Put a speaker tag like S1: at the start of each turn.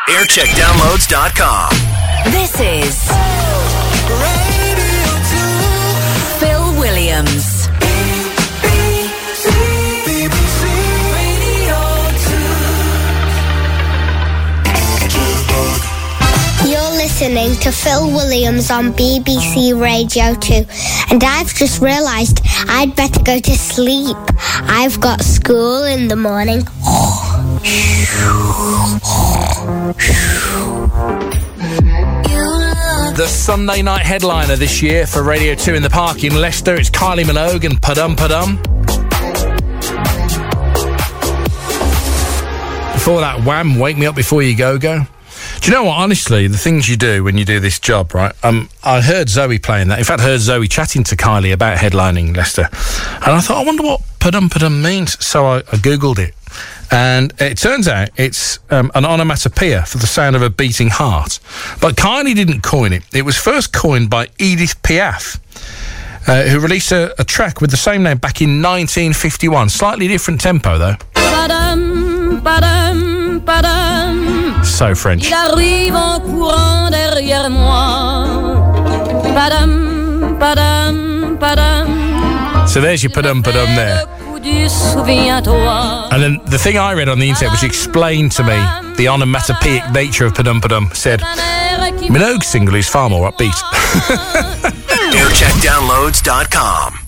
S1: aircheckdownloads.com.
S2: This is Phil Williams.
S3: You're listening to Phil Williams on BBC Radio 2, and I've just realised I'd better go to sleep. I've got school in the morning.
S4: The Sunday night headliner this year for Radio 2 in the Park in Leicester, it's Kylie Minogue and Padum Padum. Before that, Wham! Wake Me Up Before You Go Go. Do you know what, honestly, the things you do when you do this job, right? I heard Zoe playing that. In fact, I heard Zoe chatting to Kylie about headlining Leicester. And I thought, I wonder what Padum Padum means. So I Googled it. And it turns out it's an onomatopoeia for the sound of a beating heart. But Kylie didn't coin it. It was first coined by Edith Piaf, who released a track with the same name back in 1951. Slightly different tempo, though.
S5: Padam, padam, padam.
S4: So French.
S5: Il arrive en courant derrière moi. Padam, padam, padam.
S4: So there's your Padum Padum there. And then the thing I read on the internet, which explained to me the onomatopoeic nature of Padum Padum, said Minogue's single is far more upbeat.
S1: aircheckdownloads.com.